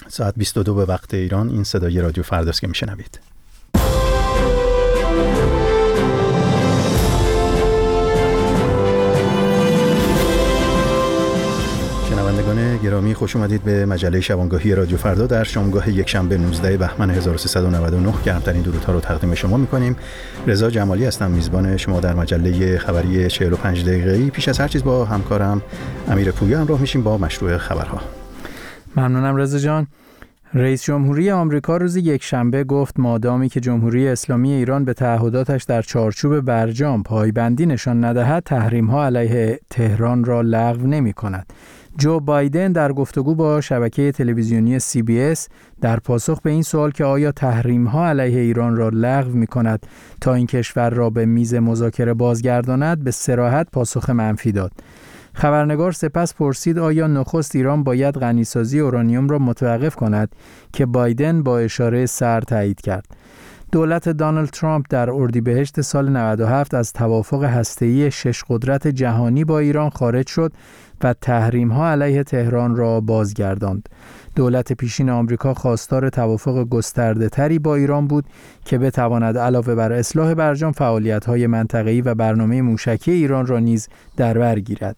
ساعت 22 به وقت ایران. این صدای رادیو فرداست که میشنوید. شنوندگان گرامی، خوش اومدید به مجله شبانگاهی رادیو فردا. در شامگاه یکشنبه 19 بهمن 1399 گرمترین درودها رو تقدیم شما می‌کنیم. رضا جمالی هستم، میزبان شما در مجله خبری 45 دقیقه‌ای. پیش از هر چیز با همکارم امیر پویا همراه میشیم با مشروع خبرها. ممنونم رضا جان. رئیس جمهوری آمریکا روز یکشنبه گفت مادامی که جمهوری اسلامی ایران به تعهداتش در چارچوب برجام پایبندی نشان ندهد، تحریم‌ها علیه تهران را لغو نمی‌کند. جو بایدن در گفتگو با شبکه تلویزیونی CBS در پاسخ به این سوال که آیا تحریم‌ها علیه ایران را لغو می‌کند تا این کشور را به میز مذاکره بازگرداند، به صراحت پاسخ منفی داد. خبرنگار سپس پرسید آیا نخست ایران باید غنیسازی اورانیوم را متوقف کند که بایدن با اشاره سر تایید کرد. دولت دونالد ترامپ در اردیبهشت سال 97 از توافق هسته‌ای 6 قدرت جهانی با ایران خارج شد و تحریم‌ها علیه تهران را بازگرداند. دولت پیشین آمریکا خواستار توافق گسترده‌تری با ایران بود که بتواند علاوه بر اصلاح برجام فعالیت‌های منطقه‌ای و برنامه موشکی ایران را نیز در بر گیرد.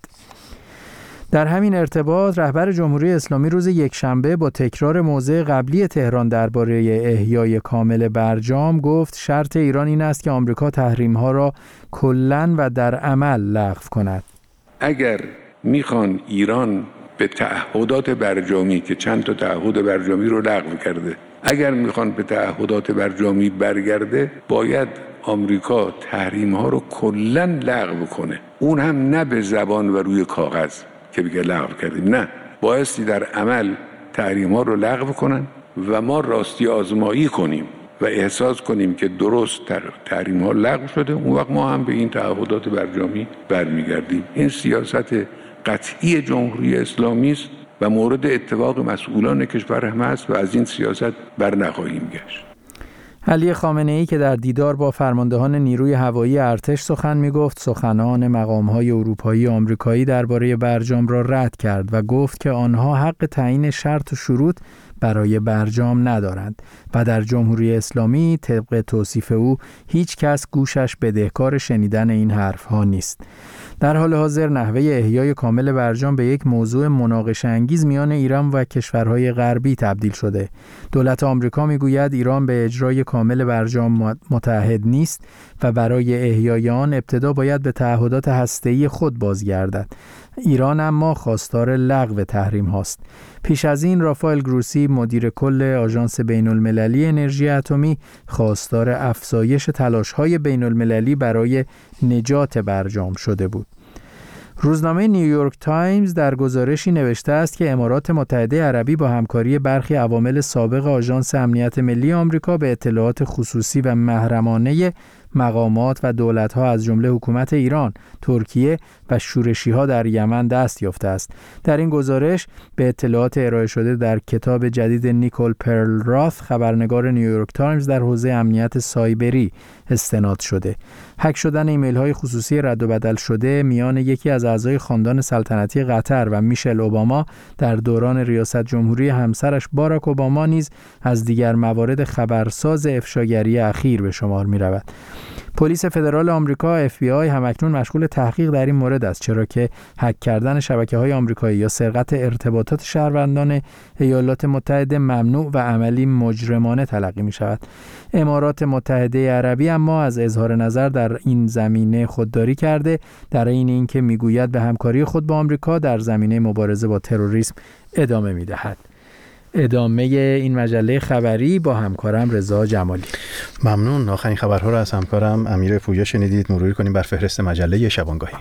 در همین ارتباط رهبر جمهوری اسلامی روز یکشنبه با تکرار موضع قبلی تهران درباره احیای کامل برجام گفت شرط ایران این است که آمریکا تحریم‌ها را کلاً و در عمل لغو کند. اگر میخوان ایران به تعهدات برجامی که چند تا تعهد برجامی رو لغو کرده، اگر میخوان به تعهدات برجامی برگرده، باید آمریکا تحریم‌ها رو کلاً لغو کنه. اون هم نه به زبان و روی کاغذ که بگه لغو کردیم، نه، بایستی در عمل تحریم‌ها رو لغو کنن و ما راستی آزمایی کنیم و احساس کنیم که درست تحریم‌ها لغو شده. اون وقت ما هم به این تعهدات برجامی برمیگردیم. این سیاست قطعی جمهوری اسلامی است و مورد اتفاق مسئولان کشور هم است و از این سیاست بر نخواهیم گشت. علی خامنه‌ای که در دیدار با فرماندهان نیروی هوایی ارتش سخن می‌گفت، سخنان مقام‌های اروپایی و آمریکایی درباره برجام را رد کرد و گفت که آنها حق تعیین شرط و شروط برای برجام ندارند و در جمهوری اسلامی طبق توصیف او هیچ کس گوشش بدهکار شنیدن این حرف‌ها نیست. در حال حاضر نحوه احیای کامل برجام به یک موضوع مناقشه انگیز میان ایران و کشورهای غربی تبدیل شده. دولت آمریکا میگوید ایران به اجرای کامل برجام متعهد نیست و برای احیای آن ابتدا باید به تعهدات هسته‌ای خود بازگردد. ایران اما خواستار لغو تحریم هاست. پیش از این رافائل گروسی مدیر کل آژانس بین‌المللی انرژی اتمی خواستار افزایش تلاش‌های بین‌المللی برای نجات برجام شده بود. روزنامه نیویورک تایمز در گزارشی نوشته است که امارات متحده عربی با همکاری برخی عوامل سابق آژانس امنیت ملی آمریکا به اطلاعات خصوصی و محرمانه مقامات و دولت‌ها از جمله حکومت ایران، ترکیه و شورشی‌ها در یمن دست یافته است. در این گزارش به اطلاعات ارائه شده در کتاب جدید نیکول پرل راث، خبرنگار نیویورک تایمز در حوزه امنیت سایبری استناد شده. هک شدن ایمیل‌های خصوصی رد و بدل شده میان یکی از اعضای خاندان سلطنتی قطر و میشل اوباما در دوران ریاست جمهوری همسرش باراک اوباما نیز از دیگر موارد خبرساز افشاگری اخیر به شمار می‌رود. پلیس فدرال آمریکا FBI همکنون مشغول تحقیق در این مورد است، چرا که هک کردن شبکه‌های آمریکایی یا سرقت ارتباطات شهروندان ایالات متحده ممنوع و عملی مجرمانه تلقی می‌شود. امارات متحده عربی اما از اظهار نظر در این زمینه خودداری کرده، در این اینکه میگوید به همکاری خود با آمریکا در زمینه مبارزه با تروریسم ادامه می‌دهد. ادامه این مجله خبری با همکارم رضا جمالی. ممنون. آخرین خبرها را از همکارم امیر پویا شنیدید. مروری کنیم بر فهرست مجله شبانگاهی.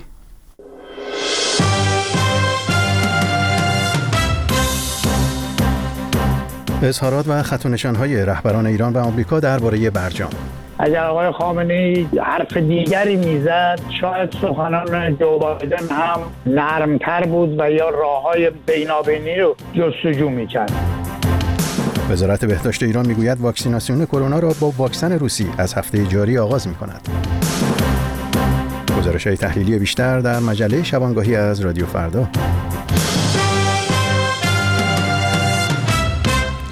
اظهارات و خط و نشان‌های رهبران ایران و آمریکا درباره برجام. اگر آقای خامنه‌ای حرف دیگری میزد، شاید سخنان جو بایدن هم نرمتر بود و یا راه‌های بینابینی رو جستجو می‌کرد. وزارت بهداشت ایران میگوید واکسیناسیون کرونا را با واکسن روسی از هفته جاری آغاز می‌کند. گزارش‌های تحلیلی بیشتر در مجله شبانگاهی از رادیو فردا.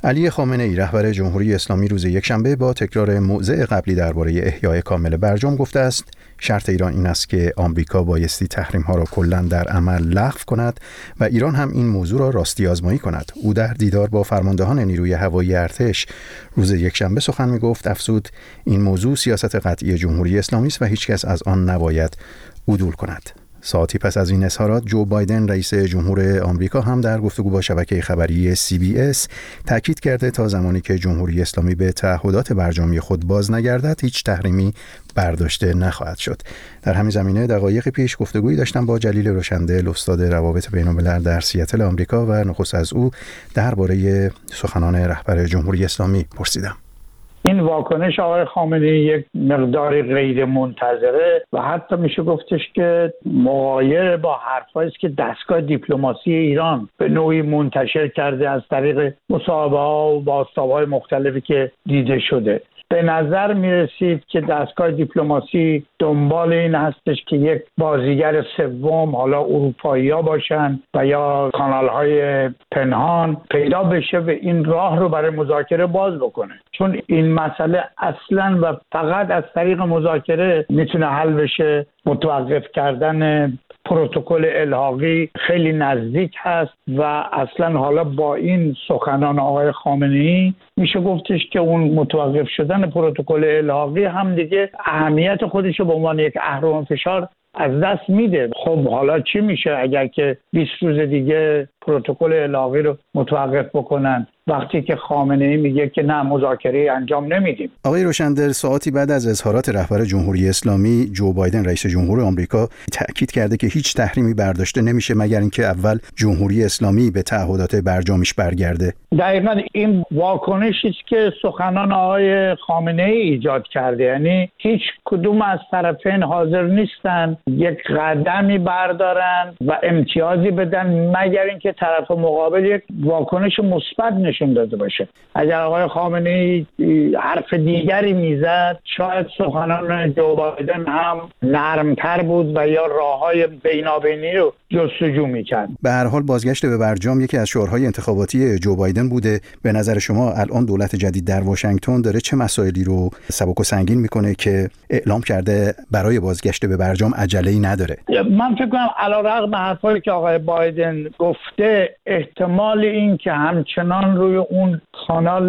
علی خامنه ای رهبر جمهوری اسلامی روز یکشنبه با تکرار موضع قبلی درباره احیای کامل برجام گفته است شرط ایران این است که آمریکا بایستی تحریم‌ها را کلاً در عمل لغو کند و ایران هم این موضوع را راستی آزمایی کند. او در دیدار با فرماندهان نیروی هوایی ارتش روز یکشنبه سخن می‌گفت، افزود این موضوع سیاست قطعی جمهوری اسلامی است و هیچ کس از آن نباید عدول کند. ساعتی پس از این اظهارات جو بایدن رئیس جمهور آمریکا هم در گفتگو با شبکه خبری CBS تاکید کرده تا زمانی که جمهوری اسلامی به تعهدات برجامی خود باز نگردد هیچ تحریمی برداشته نخواهد شد. در همین زمینه دقایق پیش گفتگویی داشتم با جلیل روشندل، استاد روابط بین‌الملل در سیاتل آمریکا و نخست از او درباره سخنان رهبر جمهوری اسلامی پرسیدم. این واکنش آقای خامنه‌ای یک مقداری غیر منتظره و حتی میشه گفتش که مغایر با حرفایی است که دستگاه دیپلماسی ایران به نوعی منتشر کرده از طریق مصاحبه‌ها و بازتاب‌های مختلفی که دیده شده. به نظر میرسید که دستگاه دیپلماسی دنبال این هستش که یک بازیگر سوم، حالا اروپایی‌ها باشن و یا کانال‌های پنهان پیدا بشه و این راه رو برای مذاکره باز بکنه، چون این مسئله اصلاً و فقط از طریق مذاکره میتونه حل بشه. متوقف کردن پروتکل الحاقی خیلی نزدیک هست و اصلا حالا با این سخنان آقای خامنه‌ای میشه گفتش که اون متوقف شدن پروتکل الحاقی هم دیگه اهمیت خودش رو به عنوان یک اهرم فشار از دست میده. خب حالا چی میشه اگر که 20 روز دیگه پروتکل الحاقی رو متوقف بکنن وقتی که خامنه‌ای میگه که نه مذاکره انجام نمیدیم؟ آقای روشندل، ساعتی بعد از اظهارات رهبر جمهوری اسلامی جو بایدن رئیس جمهور آمریکا تاکید کرده که هیچ تحریمی برداشته نمیشه مگر اینکه اول جمهوری اسلامی به تعهدات برجامیش برگرده. دقیقاً این واکنشی است که سخنان آقای خامنه‌ای ایجاد کرده، یعنی هیچ کدوم از طرفین حاضر نیستن یک قدمی بردارن و امتیازی بدن مگر اینکه طرف مقابل یک واکنش مثبت نشون داده باشه. اگر آقای خامنه‌ای حرف دیگری میزد شاید سخنان جو بایدن هم نرمتر بود و یا راههای بینابینی رو جستجو میکرد. به هر حال بازگشت به برجام یکی از شعارهای انتخاباتی جو بایدن بوده. به نظر شما الان دولت جدید در واشنگتن داره چه مسائلی رو سبک و سنگین میکنه که اعلام کرده برای بازگشت به برجام عجله‌ای نداره؟ من فکر کنم علیرغم حرفایی که آقای بایدن گفته احتمال این که همچنان روی اون کانال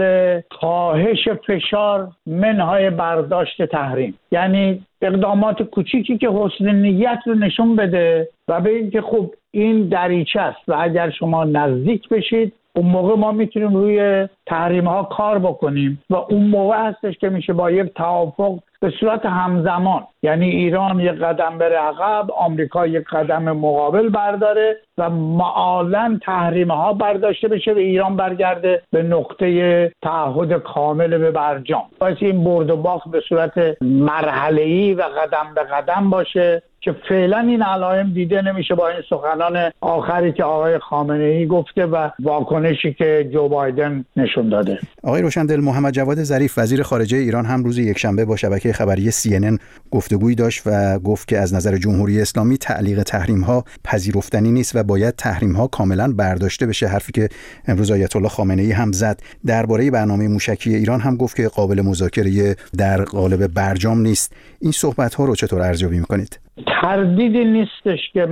کاهش فشار منهای برداشت تحریم، یعنی اقدامات کوچیکی که حسن نیت رو نشون بده و به این که خب این دریچه است و اگر شما نزدیک بشید اون موقع ما میتونیم روی تحریم ها کار بکنیم و اون موقع هستش که میشه با یک توافق به صورت همزمان، یعنی ایران یک قدم بره عقب، آمریکا یک قدم مقابل برداره و معالاً تحریم ها برداشته بشه و ایران برگرده به نقطه تعهد کامل به برجام. باید این برد و باخت به صورت مرحله‌ای و قدم به قدم باشه که فعلا این علائم دیده نمیشه با این سخنان آخری که آقای خامنه‌ای گفته و واکنشی که جو بایدن نشون داده. آقای روشندل، محمد جواد ظریف وزیر خارجه ایران هم روز یکشنبه با شبکه خبری CNN گفتگویی داشت و گفت که از نظر جمهوری اسلامی تعلیق تحریم‌ها پذیرفتنی نیست و باید تحریم‌ها کاملا برداشته بشه. حرفی که امروز آیت الله خامنه‌ای هم زد. درباره برنامه موشکی ایران هم گفت که قابل مذاکره در قالب برجام نیست. این صحبت‌ها رو چطور ارزیابی می‌کنید؟ تردیدی نیستش که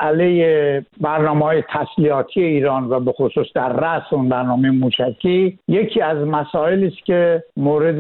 مسئله برنامه‌های تسلیحاتی ایران و به خصوص در رأس اون برنامه موشکی یکی از مسائلی است که مورد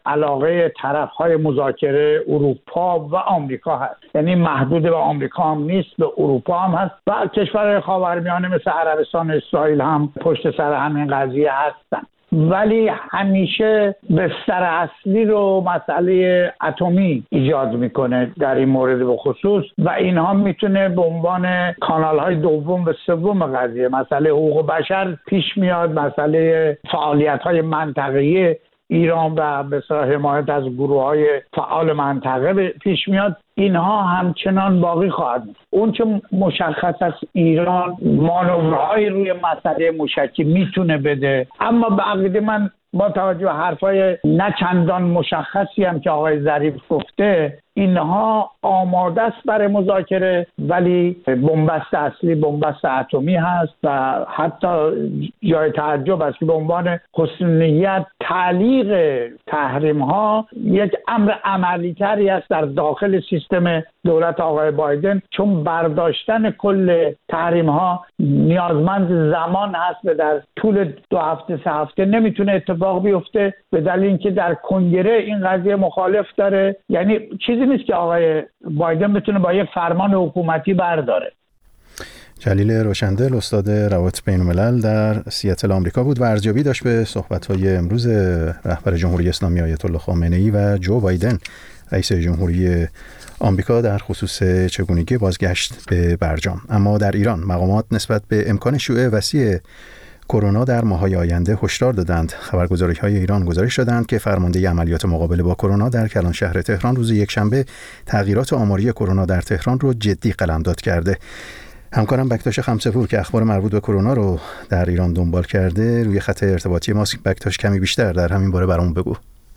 علاقه طرف‌های مذاکره اروپا و آمریکا هست. یعنی محدود به آمریکا هم نیست، به اروپا هم هست و کشورهای خاورمیانه مثل عربستان و اسرائیل هم پشت سر همین قضیه هستن. ولی همیشه بستر اصلی رو مسئله اتمی ایجاد میکنه در این مورد به خصوص و اینها میتونه به عنوان کانال‌های دوم و سوم قضیه، مسئله حقوق بشر پیش میاد، مسئله فعالیت‌های منطقه‌ای ایران و به اصطلاح حمایت از گروه‌های فعال منطقه پیش میاد. اینها همچنان باقی خواهد بود. اون چه مشخص است ایران مانورهای روی مسئله موشکی میتونه بده، اما به عقیده من با توجه به حرفای نه چندان مشخصی هم که آقای ظریف گفته اینها آماده است برای مذاکره، ولی بنبست اصلی بنبست اتمی هست و حتی جای تعجب است که به عنوان حسن نیت تعلیق تحریم ها یک امر عملی تری است در داخل سیستم دولت آقای بایدن، چون برداشتن کل تحریم ها نیازمند زمان هست و در طول 2 هفته 3 هفته نمیتونه اتفاق بیفته به دلیل اینکه در کنگره این قضیه مخالف داره. یعنی چیزی نیست که آقای بایدن بتونه با یک فرمان حکومتی برداره. جلیل روشندل استاد روابط بین‌الملل در سیاتل آمریکا بود و ارزیابی داشت به صحبت‌های امروز رهبر جمهوری اسلامی آیت الله خامنه‌ای و جو بایدن رئیس جمهوری آمریکا در خصوص چگونگی بازگشت به برجام. اما در ایران مقامات نسبت به امکان شیوع وسیع کرونا در ماه‌های آینده هشدار دادند. خبرگزاری‌های ایران گزارش دادند که فرمانده عملیات مقابله با کرونا در کلانشهر تهران روز یکشنبه تغییرات آماری کرونا در تهران رو جدی قلمداد کرده. همکارم بکتاش خمسه‌پور که اخبار مربوط به کرونا رو در ایران دنبال کرده روی خط ارتباطی ماست. بکتاش کمی بیشتر در همین باره برامون بگو.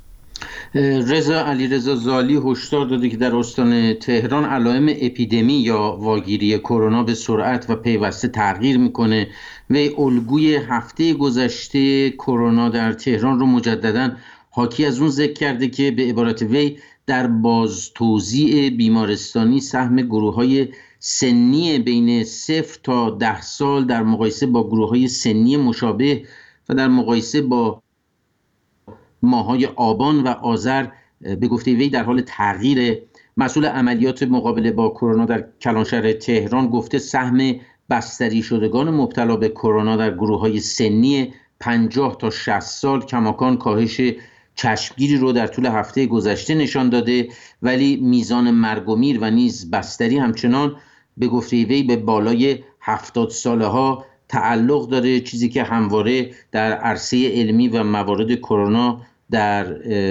علیرضا زالی هشدار داده که در استان تهران علائم اپیدمی یا واگیری کرونا به سرعت و پیوسته تغییر میکنه و الگوی هفته گذشته کرونا در تهران رو مجددا حاکی از اون ذکر کرده که به عبارت وی در بازتوزیع بیمارستانی سهم گروه‌های سنی بین 0 تا 10 سال در مقایسه با گروه‌های سنی مشابه و در مقایسه با ماه‌های آبان و آذر به گفته وی در حال تغییر. مسئول عملیات مقابله با کرونا در کلانشهر تهران گفته سهم بستری شدگان مبتلا به کرونا در گروه‌های سنی 50 تا 60 سال کماکان کاهش چشمگیری رو در طول هفته گذشته نشان داده، ولی میزان مرگ و میر و نیز بستری همچنان به گفته وی به بالای 70 ساله ها تعلق داره، چیزی که همواره در عرصه علمی و موارد کرونا در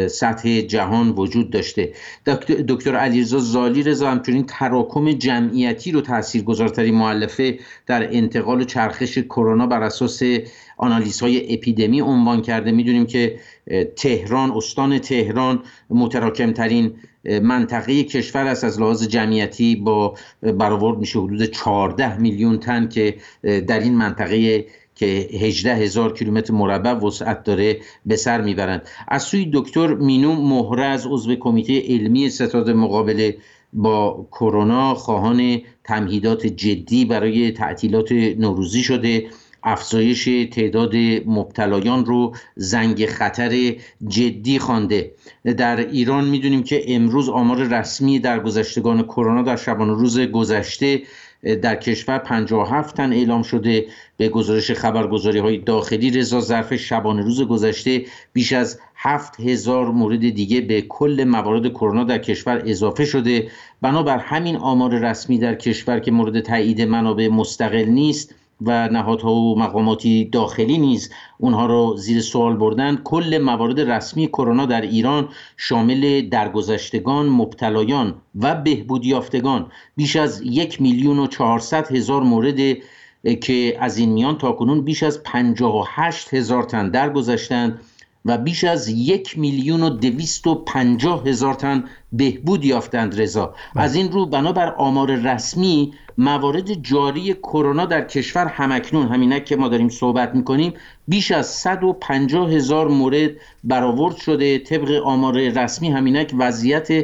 سطح جهان وجود داشته. دکتر علیرضا زالی همچنین تراکم جمعیتی رو تاثیرگذارترین مؤلفه در انتقال چرخش کرونا بر اساس آنالیزهای اپیدمی عنوان کرده. میدونیم که تهران، استان تهران متراکمترین منطقه کشور است از لحاظ جمعیتی، با برآورد میشه حدود 14 میلیون تن که در این منطقه که 18,000 کیلومتر مربع وسعت داره به سر میبرند. از سوی دکتر مینو مهرز عضو کمیته علمی ستاد مقابله با کرونا خواهان تمهیدات جدی برای تعطیلات نوروزی شده، افزایش تعداد مبتلایان رو زنگ خطر جدی خوانده. در ایران میدونیم که امروز آمار رسمی درگذشتگان کرونا در شبانه روز گذشته در کشور 57 تن اعلام شده. به گزارش خبرگزاری‌های داخلی رضا ظرف شبانه روز گذشته بیش از 7,000 مورد دیگه به کل موارد کرونا در کشور اضافه شده. بنابر همین آمار رسمی در کشور که مورد تایید منابع مستقل نیست و نهادها و مقاماتی داخلی نیز اونها رو زیر سوال بردن، کل موارد رسمی کرونا در ایران شامل درگذشتگان، مبتلایان و بهبود یافتگان بیش از 1,400,000 مورد که از این میان تاکنون بیش از 58,000 تن درگذشتند و بیش از 1,250,000 تن بهبود یافتند. رضا از این رو بنابر آمار رسمی موارد جاری کرونا در کشور همکنون همینک که ما داریم صحبت میکنیم بیش از 150,000 مورد برآورد شده. طبق آمار رسمی همینک وضعیت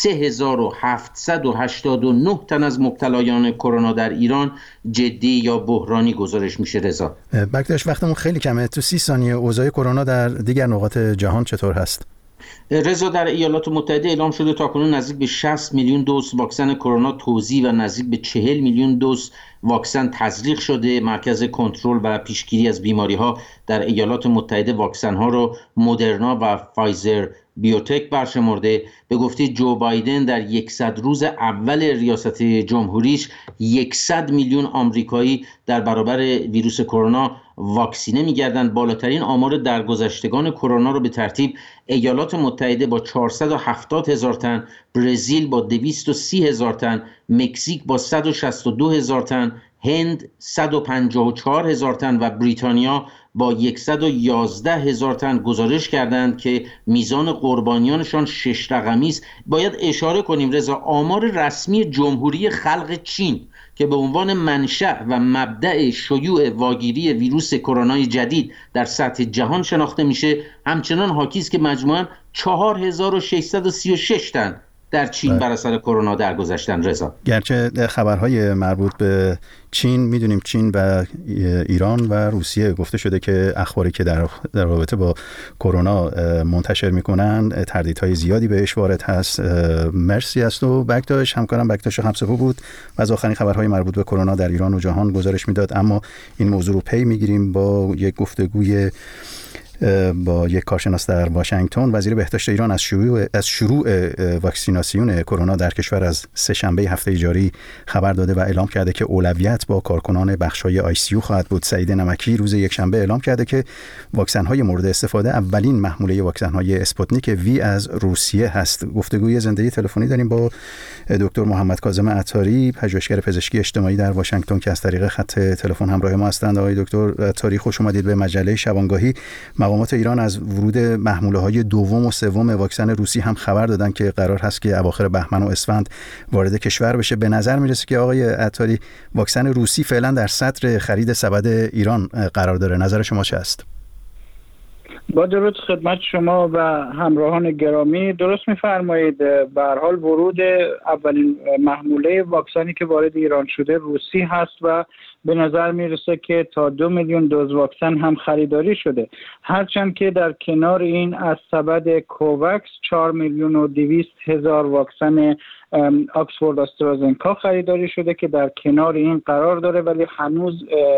3,789 تن از مبتلایان کرونا در ایران جدی یا بحرانی گزارش میشه. رضا بکتاش وقتمون خیلی کمه، تو 30 ثانیه اوضاع کرونا در دیگر نقاط جهان چطور هست؟ رضا در ایالات متحده اعلام شده تاکنون نزدیک به 60 میلیون دوز واکسن کرونا توزیع و نزدیک به 40 میلیون دوز واکسن تزریق شده. مرکز کنترل و پیشگیری از بیماری‌ها در ایالات متحده واکسن‌ها رو مدرنا و فایزر بیوتک برشمرده. به گفته جو بایدن در 100 روز اول ریاست جمهوریش 100 میلیون آمریکایی در برابر ویروس کرونا واکسینه می‌گردند. بالاترین آمار درگذشتگان کرونا رو به ترتیب ایالات متحده با 470,000 تن، برزیل با 230,000 تن، مکزیک با 162,000 تن، هند 154,000 تن و بریتانیا با 111,000 تن گزارش کردند که میزان قربانیانشان 6 رقمی است. باید اشاره کنیم رضا آمار رسمی جمهوری خلق چین که به عنوان منشأ و مبدأ شیوع واگیری ویروس کرونای جدید در سطح جهان شناخته میشه همچنان حاکی است که مجموعاً 4,636 تن در چین بر اثر کرونا درگذشتن. رضا گرچه خبرهای مربوط به چین میدونیم چین و ایران و روسیه گفته شده که اخباری که در رابطه با کرونا منتشر میکنن تردیدهای زیادی بهش وارد هست. مرسی است و بکتاش همکارم بکتاش همسپو بود و از آخرین خبرهای مربوط به کرونا در ایران و جهان گزارش میداد. اما این موضوع رو پی میگیریم با یک گفتگوی با یک کارشناس در واشنگتن. وزیر بهداشت ایران از شروع واکسیناسیون کرونا در کشور از سه‌شنبه هفته جاری خبر داده و اعلام کرده که اولویت با کارکنان بخش‌های ICU خواهد بود. سعید نمکی روز یکشنبه اعلام کرده که واکسن‌های مورد استفاده اولین محموله واکسن‌های اسپوتنیک وی از روسیه هست. گفتگوی زنده تلفنی داریم با دکتر محمد کاظم عطاری، پژوهشگر پزشکی اجتماعی در واشنگتن که از طریق خط تلفن همراه ما هستند. آقای دکتر عطاری خوش اومدید به مجله شبانگاهی. مقامات ایران از ورود محموله‌های دوم و سوم واکسن روسی هم خبر دادن که قرار هست که اواخر بهمن و اسفند وارد کشور بشه. به نظر میرسه که آقای عطاری واکسن روسی فعلا در صدر خرید سبد ایران قرار داره. نظر شما چه است؟ با درود خدمت شما و همراهان گرامی. درست می‌فرمایید. به هر حال ورود اولین محموله واکسنی که وارد ایران شده روسی هست و به نظر میرسه که تا 2 میلیون دوز واکسن هم خریداری شده، هرچند که در کنار این از سبد کوواکس 4,200,000 واکسن آکسفورد آسترازنکا خریداری شده که در کنار این قرار داره، ولی هنوز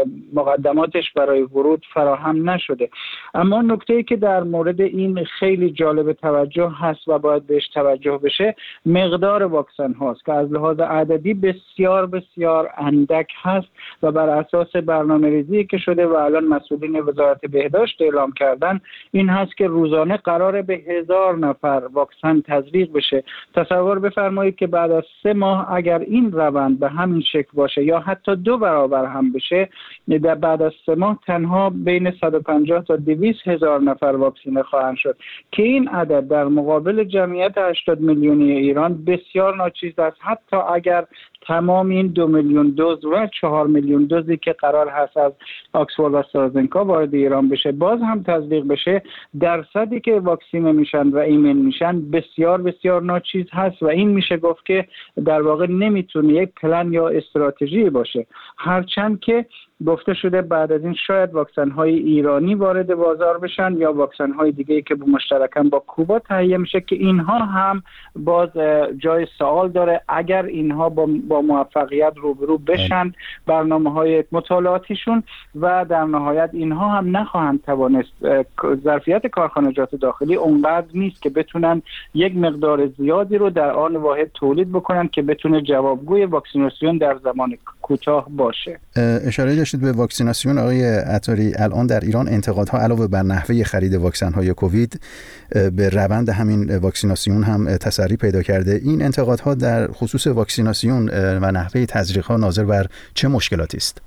مقدماتش برای ورود فراهم نشده. اما نکته‌ای که در مورد این خیلی جالب توجه هست و باید بهش توجه بشه مقدار واکسن هاست که از لحاظ عددی بسیار بسیار اندک هست و بر اساس برنامه‌ریزی که شده و الان مسئولین وزارت بهداشت اعلام کردن این هست که روزانه قراره به 1000 نفر واکسن تزریق بشه. تصور بفرمایید که بعد از 3 ماه اگر این روند به همین شکل باشه یا حتی 2 برابر هم بشه، در بعد از 3 ماه تنها بین 150 تا 200 هزار نفر واکسینه خواهند شد که این عدد در مقابل جمعیت 80 میلیونی ایران بسیار ناچیز است. حتی اگر تمام این 2 میلیون دوز و 4 میلیون دوزی که قرار هست از آکسفورد آسترازنکا وارد ایران بشه باز هم تزریق بشه، درصدی که واکسینه میشن و ایمن میشن بسیار بسیار ناچیز هست و این میشه گفت که در واقع نمیتونه یک پلن یا استراتژی باشه. هرچند که گفته شده بعد از این شاید واکسن‌های ایرانی وارد بازار بشن یا واکسن‌های دیگه‌ای که مشترکاً با کوبا تهیه میشه که اینها هم باز جای سوال داره. اگر اینها با موفقیت روبرو بشن برنامه‌های مطالعاتیشون و در نهایت اینها هم نخواهند توانست، ظرفیت کارخانجات داخلی اونقدر نیست که بتونن یک مقدار زیادی رو در آن واحد تولید بکنن که بتونه جوابگوی واکسیناسیون در زمان کوتاه باشه. اشاره داشتید به واکسیناسیون آقای عطاری. الان در ایران انتقادها علاوه بر نحوه خرید واکسن‌های کووید به روند همین واکسیناسیون هم تسری پیدا کرده. این انتقادها در خصوص واکسیناسیون و نحوه تزریق‌ها ناظر بر چه مشکلاتی است؟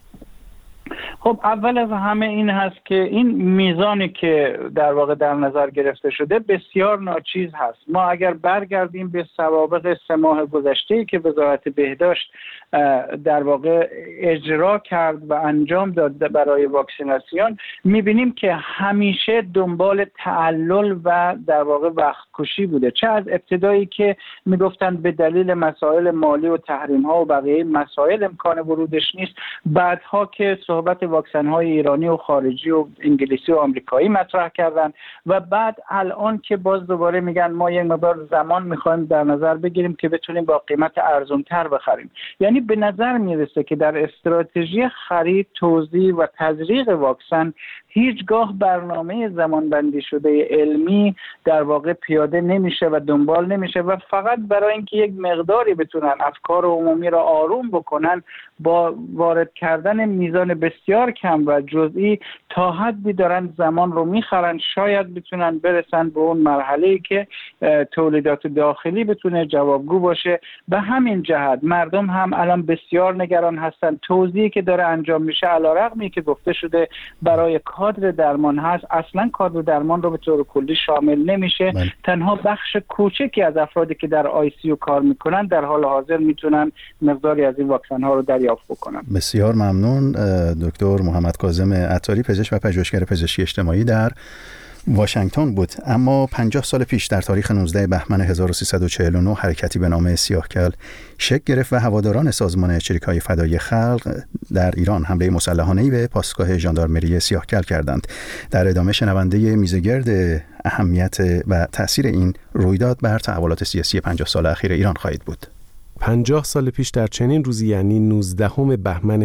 خب اول از همه این هست که این میزانی که در واقع در نظر گرفته شده بسیار ناچیز هست. ما اگر برگردیم به سوابق 3 ماه گذشته‌ای که وزارت بهداشت در واقع اجرا کرد و انجام داد برای واکسیناسیون، میبینیم که همیشه دنبال تعلل و در واقع وقت کشی بوده. چه از ابتدایی که میگفتن به دلیل مسائل مالی و تحریم ها و بقیه مسائل امکان ورودش نیست، بعدها که صحبت واکسن های ایرانی و خارجی و انگلیسی و آمریکایی مطرح کردن و بعد الان که باز دوباره میگن ما یک مقدار زمان میخوایم در نظر بگیریم که بتونیم با قیمت ارزان‌تر بخریم. یعنی به نظر میرسه که در استراتژی خرید، توزیع و تزریق واکسن هیچگاه برنامه زمانبندی شده علمی در واقع پیاده نمیشه و دنبال نمیشه و فقط برای اینکه یک مقداری بتونن افکار عمومی را آروم بکنن با وارد کردن میزان بسیار کم و جزئی تا حدی دارن زمان رو میخرن، شاید بتونن برسن به اون مرحله‌ای که تولیدات داخلی بتونه جوابگو باشه. به همین جهت مردم هم الان بسیار نگران هستن. توزیعی که داره انجام میشه علیرغمی که گفته شده برای کادر درمان هست، اصلا کادر درمان رو به طور کلی شامل نمیشه. تنها بخش کوچکی از افرادی که در ICU کار میکنن در حال حاضر میتونن مقداری از این واکسن ها رو دریافت بکنن. بسیار ممنون. دکتر محمد کاظم عطاری، پزشک و پژوهشگر پزشکی اجتماعی در واشنگتن بود. اما 50 سال پیش در تاریخ 19 بهمن 1349 حرکتی به نام سیاهکل شکل گرفت و هواداران سازمان چریک‌های فدایی خلق در ایران حمله مسلحانه‌ای به پاسگاه ژاندارمری سیاهکل کردند. در ادامه شنونده میزگرد اهمیت و تأثیر این رویداد بر تحولات سیاسی 50 سال اخیر ایران خواهید بود. 50 سال پیش در چنین روزی، یعنی 19 بهمن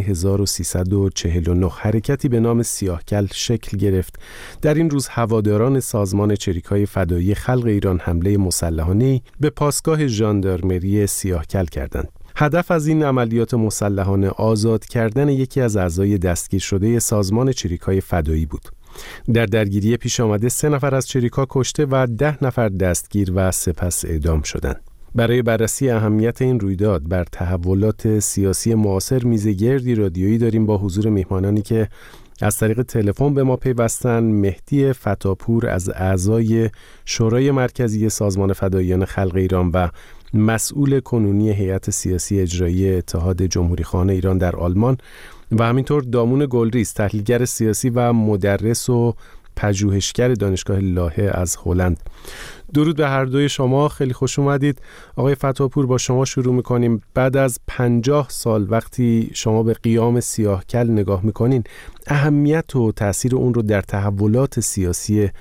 1349 حرکتی به نام سیاهکل شکل گرفت. در این روز هواداران سازمان چریک‌های فدایی خلق ایران حمله مسلحانه‌ای به پاسگاه ژاندارمری سیاهکل کردند. هدف از این عملیات مسلحانه آزاد کردن یکی از اعضای دستگیر شده سازمان چریک‌های فدایی بود. در درگیری پیش آمده 3 نفر از چریک‌ها کشته و 10 نفر دستگیر و سپس اعدام شدند. برای بررسی اهمیت این رویداد بر تحولات سیاسی معاصر میزگردی رادیویی داریم با حضور میهمانانی که از طریق تلفن به ما پیوستن. مهدی فتاپور از اعضای شورای مرکزی سازمان فداییان خلق ایران و مسئول کنونی هیئت سیاسی اجرایی اتحاد جمهوری‌خواهان ایران در آلمان و همینطور دامون گلریز، تحلیلگر سیاسی و مدرس و پژوهشگر دانشگاه لاهه از هلند. درود به هر دوی شما، خیلی خوش اومدید. آقای فتاپور، با شما شروع میکنیم. بعد از 50 سال وقتی شما به قیام سیاهکل نگاه میکنین، اهمیت و تأثیر اون رو در تحولات سیاسی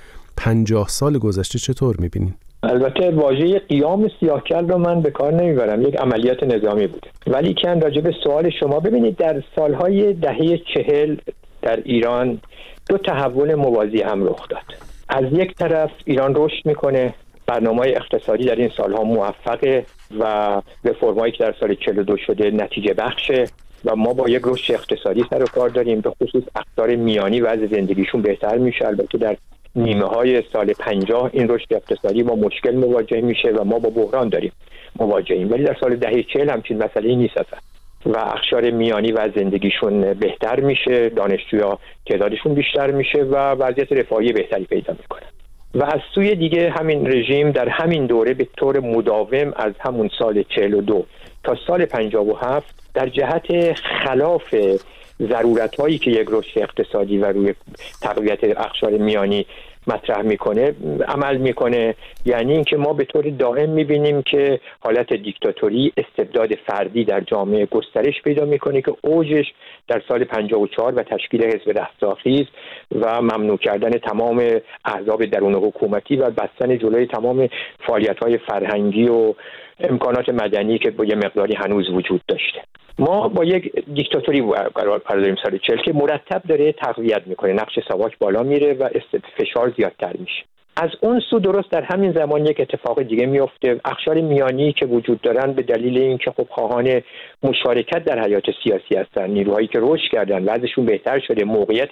50 سال گذشته چطور میبینین؟ البته واژه قیام سیاهکل رو من به کار نمیبرم، یک عملیات نظامی بوده. ولی کن راجع به سوال شما، ببینید در سالهای دهه 40 در ایران 2 تحول موازی هم رخ داد. از یک طرف ایران رشد میکنه، برنامه‌های اقتصادی در این سالها موفقه و رفرم‌هایی که در سال 42 شده نتیجه بخشه و ما با یک رشد اقتصادی سر و کار داریم. به خصوص اقطار میانی وضع زندگیشون بهتر میشه. البته در نیمه‌های سال 50 این رشد اقتصادی با مشکل مواجه میشه و ما با بحران داریم مواجهیم. ولی در سال دهه 40 همچین مسئله‌ای نیست اصلا و اقشار میانی و زندگیشون بهتر میشه، دانشجویا تعدادشون بیشتر میشه و وضعیت رفاهی بهتری پیدا میکنن. و از سوی دیگه همین رژیم در همین دوره به طور مداوم از همون سال 42 تا سال 57 در جهت خلاف ضرورت‌هایی که یک رشد اقتصادی و روی تقویت اقشار میانی مطرح میکنه عمل میکنه. یعنی اینکه ما به طور دائم میبینیم که حالت دیکتاتوری، استبداد فردی در جامعه گسترش پیدا میکنه که اوجش در سال 54 و تشکیل حزب رستاخیز و ممنوع کردن تمام احزاب درون حکومتی و بستن جلوی تمام فعالیت‌های فرهنگی و امکانات مدنی که با یه مقداری هنوز وجود داشته. ما با یک دیکتاتوری قرار داریم سال 40 که مرتب داره تقویت میکنه، نقش ساواک بالا میره و فشار زیادتر میشه. از اون سو درست در همین زمان یک اتفاق دیگه میفته. اقشار میانی که وجود دارن به دلیل اینکه خب خواهان مشارکت در حیات سیاسی هستن، نیروهایی که رشد کردن، وضعشون بهتر شده، موقعیت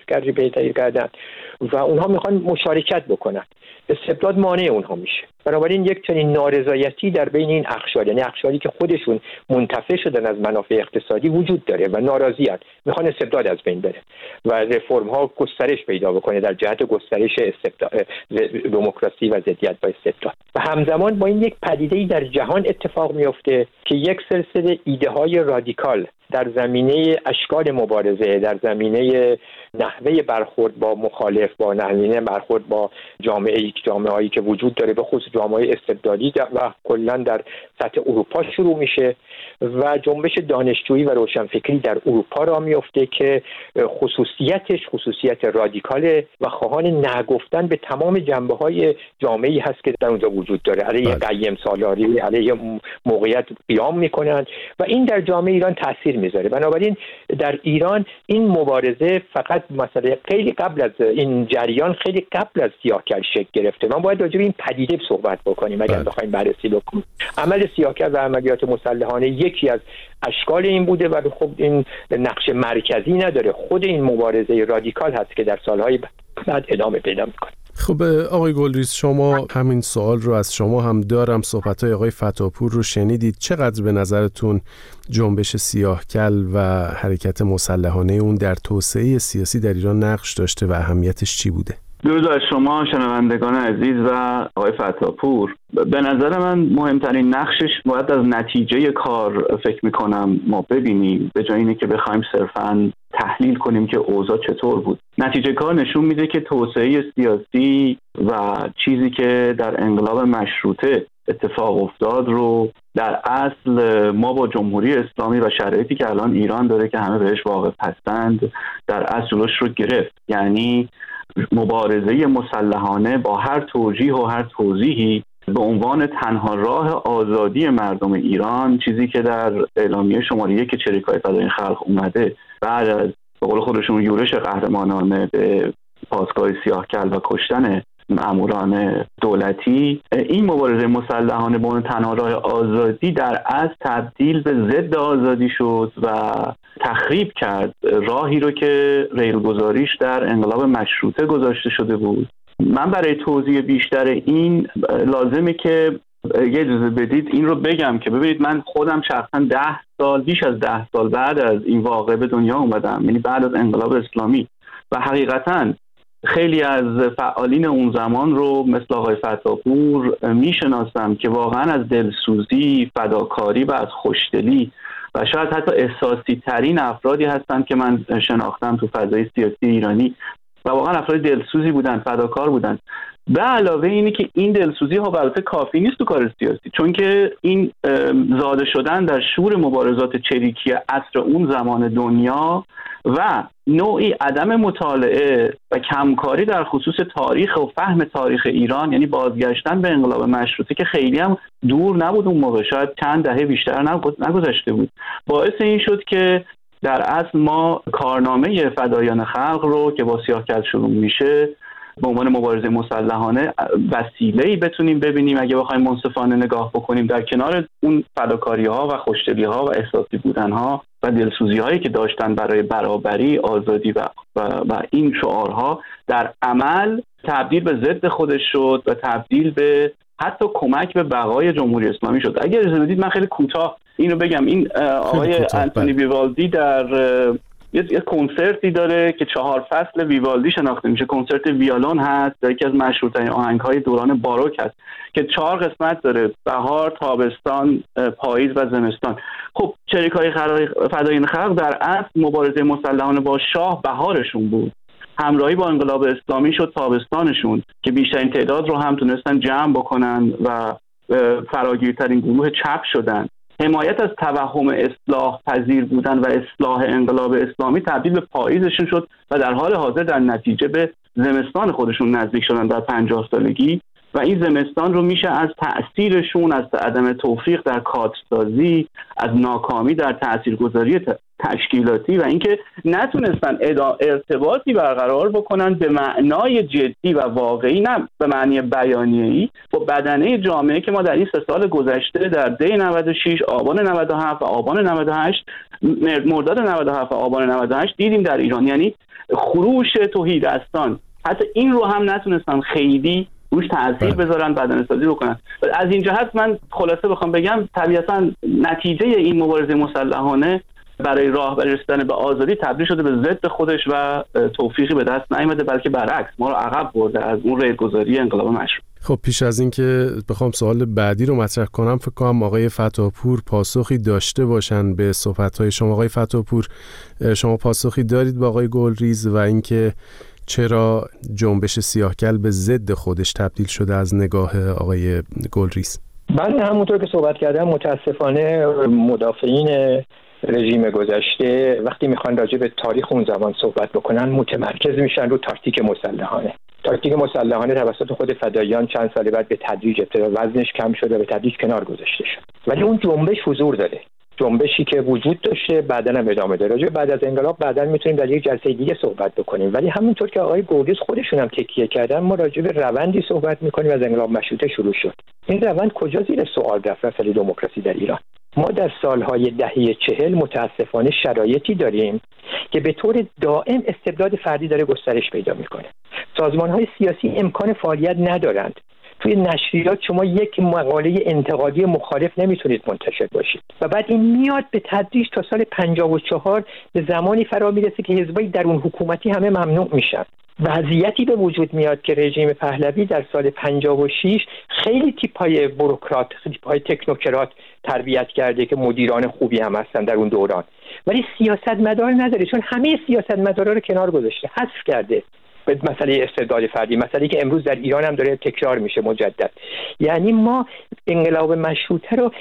پیدا کردن و اونها میخوان مشارکت بکنن، استبداد مانع اونها میشه. بنابراین یک چنین نارضایتی در بین این اقشار، یعنی اقشاری که خودشون منتفع شدن از منافع اقتصادی وجود داره و ناراضیان، میخوان استبداد از بین بره و رفرم ها گسترش پیدا بکنه در جهت گسترش دموکراسی و ضدیت با استبداد. و همزمان با این یک پدیده‌ای در جهان اتفاق میفته که یک سلسله ایده های رادیکال در زمینه اشکال مبارزه، در زمینه نحوه برخورد با مخالف، با نحوه برخورد با جامعه‌ای که وجود داره، به خصوص جامعه استبدادی و کلا در سطح اروپا شروع میشه و جنبش دانشجویی و روشنفکری در اروپا را میفته که خصوصیت رادیکاله و خواهان نگفتن به تمام جنبه‌های جامعه‌ای هست که در اونجا وجود داره. علیه قیم سالاری، علیه موقعیت قیام میکنن و این در جامعه ایران تاثیر میذاره. بنابراین در ایران این مبارزه فقط مسئله خیلی قبل از این جریان، خیلی قبل از سیاه‌کل شکل گرفته. ما باید راجع به این پدیده صحبت بکنیم اگر بخوایم بررسی بکنیم. عمل سیاه‌کل و عملیات مسلحانه یکی از اشکال این بوده و خب این نقش مرکزی نداره. خود این مبارزه رادیکال هست که در سالهای بعد ادامه پیدا میکنه. خب آقای گلریز، شما همین سوال رو از شما هم دارم. صحبت‌های آقای فتاپور رو شنیدید. چقدر به نظرتون جنبش سیاه‌کل و حرکت مسلحانه اون در توسعه سیاسی در ایران نقش داشته و اهمیتش چی بوده؟ درود بر شما شنوندگان عزیز و آقای فتاپور. به نظر من مهمترین نقشش باید از نتیجه کار فکر میکنم ما ببینیم، به جای اینه که بخوایم صرفاً تحلیل کنیم که اوضاع چطور بود. نتیجه کار نشون میده که توسعه سیاسی و چیزی که در انقلاب مشروطه اتفاق افتاد رو در اصل ما با جمهوری اسلامی و شرایطی که الان ایران داره که همه بهش واقف هستند در اصل جلوش رو گرفت. یعنی مبارزه مسلحانه با هر توجیه و هر توضیحی به عنوان تنها راه آزادی مردم ایران، چیزی که در اعلامیه شماره 1 چریک‌های فدای خلق اومده بعد از به قول خودشون یورش قهرمانانه به پاسگاه سیاه‌کل و کشتن ماموران دولتی، این مبارزه مسلحانه به عنوان تنها راه آزادی در اصل تبدیل به ضد آزادی شد و تخریب کرد راهی رو که ریلگذاریش در انقلاب مشروطه گذاشته شده بود. من برای توضیح بیشتر این لازمه که یه اجازه بدید این رو بگم که ببینید من خودم شخصا بیش از 10 سال بعد از این واقعه به دنیا اومدم، یعنی بعد از انقلاب اسلامی، و حقیقتاً خیلی از فعالین اون زمان رو مثل آقای فتاپور میشناسم که واقعا از دلسوزی، فداکاری و از خوشدلی و شاید حتی احساسی ترین افرادی هستن که من شناختم تو فضای سیاسی ایرانی و واقعا افراد دلسوزی بودن، فداکار بودن. به علاوه اینی که این دلسوزی ها البته کافی نیست تو کار سیاسی، چون که این زاده شدن در شور مبارزات چریکی عصر اون زمان دنیا و نوعی عدم مطالعه و کمکاری در خصوص تاریخ و فهم تاریخ ایران، یعنی بازگشتن به انقلاب مشروطه که خیلی هم دور نبود اون موقع، شاید چند دهه بیشتر نگذشته بود، باعث این شد که در اصل ما کارنامه فدایان خلق رو که با سیاه‌کل شروع میشه به عنوان مبارزه مسلحانه وسیله‌ای بتونیم ببینیم اگه بخوایم منصفانه نگاه بکنیم، در کنار اون فداکاری‌ها و خوشدلی‌ها و احساسی بودن‌ها و دلسوزی‌هایی که داشتن برای برابری، آزادی و این شعارها، در عمل تبدیل به ضد خودش شد و تبدیل به حتی کمک به بقای جمهوری اسلامی شد. اگر اجازه بدید من خیلی کوتاه اینو بگم. این آقای آنتونی ویوالدی در یه کنسرتی داره که 4 فصل ویوالدی شناخته میشه، کنسرت ویولون هست، یکی از مشهورترین آهنگ‌های دوران باروک هست که 4 قسمت داره: بهار، تابستان، پاییز و زمستان. خب چریک‌های فدایان خلق در اصل مبارزه مسلحانه با شاه بهارشون بود، همراهی با انقلاب اسلامی شد تابستانشون که بیشترین تعداد رو هم تونستن جمع بکنن و فراگیرترین گروه چپ شدن. حمایت از توهم اصلاح پذیر بودن و اصلاح انقلاب اسلامی تبدیل به پاییزشون شد و در حال حاضر در نتیجه به زمستان خودشون نزدیک شدن در 50 سالگی و این زمستان رو میشه از تأثیرشون، از عدم توفیق در کادرسازی، از ناکامی در تاثیرگذاری تشکیلاتی و اینکه نتونستن ارتباطی برقرار بکنن به معنای جدی و واقعی، نه به معنی بیانیه‌ای، با بدنه جامعه که ما در این 3 سال گذشته در دی 96، آبان 97 و آبان 98، مرداد 97 و آبان 98 دیدیم در ایران. یعنی خروش تهیدستان، حتی این رو هم نتونستن خیلی روش تاثیر بذارن، بدنه‌سازی بکنن. از این جهت من خلاصه بخوام بگم طبیعتاً نتیجه این مبارزه مسلحانه برای رسیدن به آزادی تبدیل شده به ضد خودش و توفیقی به دست نیامده، بلکه برعکس ما رو عقب برده از اون ریلگذاری انقلاب مشروطه. خب پیش از این که بخوام سوال بعدی رو مطرح کنم، فکر کنم آقای فتاپور پاسخی داشته باشن به صحبت‌های شما. آقای فتاپور، شما پاسخی دارید با آقای گلریز و اینکه چرا جنبش سیاه‌کل به ضد خودش تبدیل شده از نگاه آقای گلریز؟ بله، همونطور که صحبت کردم متاسفانه مدافعین رژیم گذشته وقتی میخوان راجع به تاریخ اون زمان صحبت بکنن متمرکز میشن رو تاکتیک مسلحانه. تاکتیک مسلحانه توسط خود فداییان چند سال بعد به تدریج ابتدا وزنش کم شده و به تدریج کنار گذاشته شد، ولی اون جنبش حضور داره. جنبشی که وجود داشته بعداً هم ادامه داره. راجع بعد از انقلاب بعداً میتونیم در یک جلسه دیگه صحبت بکنیم، ولی همونطور که آقای گرگس خودشون هم تکیه کردن، ما راجع به روندی صحبت میکنیم از انقلاب مشروطه شروع شد. این روند کجا زیر سوال رفت؟ مسئله دموکراسی در ایران. ما در سالهای دهه 40 متاسفانه شرایطی داریم که به طور دائم استبداد فردی داره گسترش پیدا میکنه. سازمان‌های سیاسی امکان فعالیت ندارند. توی نشریات شما یک مقاله انتقادی مخالف نمیتونید منتشر باشید و بعد این میاد به تدریج تا سال 54 به زمانی فرا میرسه که حزبای درون حکومتی همه ممنوع میشن. وضعیتی به وجود میاد که رژیم پهلوی در سال 56 خیلی تیپ‌های بوروکرات، تیپ‌های تکنوکرات تربیت کرده که مدیران خوبی هم هستن در اون دوران، ولی سیاستمدار نداره، چون همه سیاستمدارا رو کنار گذاشته، حذف کرده. به مسئله استبداد فردی، مسئله که امروز در ایران هم داره تکرار میشه مجدد. یعنی ما انقلاب مشروطه رو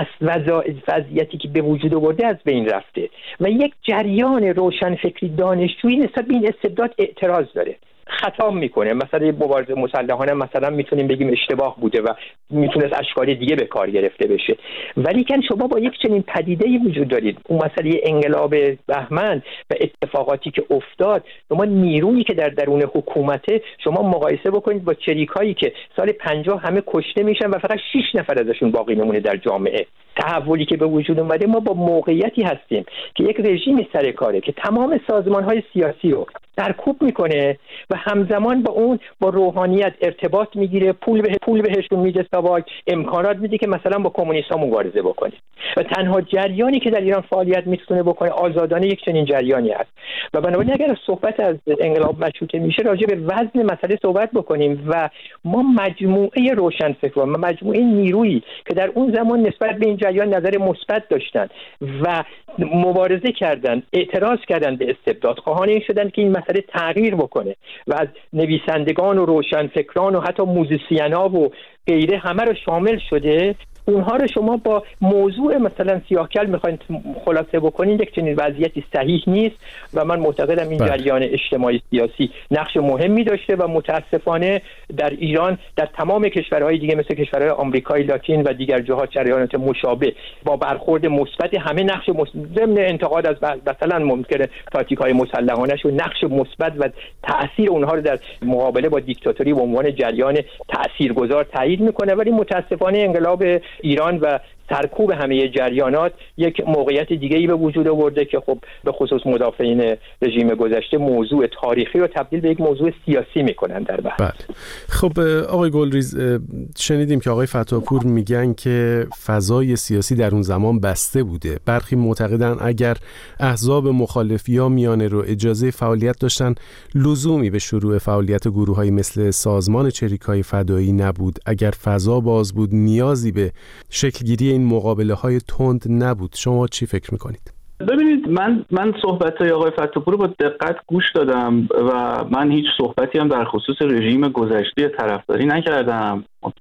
وضعیتی که به وجود آورده از بین رفته و یک جریان روشنفکری دانشجویی نسبت به این استبداد اعتراض داره، خطا میکنه. مثلا مبارزه مسلحانه مثلا میتونیم بگیم اشتباه بوده و میتونه از اشکال دیگه به کار گرفته بشه، ولی که شما با یک چنین پدیده‌ای وجود دارید، اون مسئله انقلاب بهمن و اتفاقاتی که افتاد، شما نیرویی که در درون حکومته شما مقایسه بکنید با چریکایی که سال 50 همه کشته میشن و فقط 6 نفر ازشون باقی میمونه در جامعه. تحولی که به وجود اومده، ما با موقعیتی هستیم که یک رژیم سر کاره که تمام سازمان‌های سیاسی رو سرکوب میکنه و همزمان با اون با روحانیت ارتباط میگیره، پول بهشون میده، ساواک امکانات میده که مثلا با کمونیست‌ها مبارزه بکنه و تنها جریانی که در ایران فعالیت میتونه بکنه آزادانه یک چنین جریانی است. و بنابراین اگر صحبت از انقلاب مشروطه میشه، راجع به وزن مسئله صحبت بکنیم و ما مجموعه روشنفکران و مجموعه نیرویی که در اون زمان نسبت به این جریان نظر مثبت داشتن و مبارزه کردند، اعتراض کردند به استبداد، خواهان این شدند که این مسئله تغییر بکنه و از نویسندگان و روشنفکران و حتی موزیسین‌ها و غیره همه رو شامل شده. اونها رو شما با موضوع مثلا سیاه‌کل میخواین خلاصه بکنین، یک چنین وضعیتی صحیح نیست و من معتقدم این جریان اجتماعی سیاسی نقش مهمی داشته و متاسفانه در ایران، در تمام کشورهای دیگه مثل کشورهای آمریکای لاتین و دیگر جاها جریانات مشابه با برخورد مثبت همه نقش ضمن انتقاد از مثلا ممکنه تاکتیک‌های مسلحانه‌ش و نقش مثبت و تأثیر اونها رو در مقابله با دیکتاتوری به عنوان جریان تاثیرگذار تایید میکنه، ولی متاسفانه انقلاب ایران و سرکوب همه جریانات یک موقعیت دیگه‌ای به وجود آورده که خب به خصوص مدافعین رژیم گذشته موضوع تاریخی رو تبدیل به یک موضوع سیاسی میکنن در بحث. بله. خب آقای گلریز، شنیدیم که آقای فتاپور میگن که فضای سیاسی در اون زمان بسته بوده. برخی معتقدن اگر احزاب مخالف یا میانه رو اجازه فعالیت داشتن، لزومی به شروع فعالیت گروه‌های مثل سازمان چریک‌های فدایی نبود. اگر فضا باز بود، نیازی به شکلگیری این مقابله‌های تند نبود. شما چی فکر می‌کنید؟ ببینید، من صحبت‌های آقای فتاپور رو با دقت گوش دادم و من هیچ صحبتی هم در خصوص رژیم گذشته طرفداری نکردم.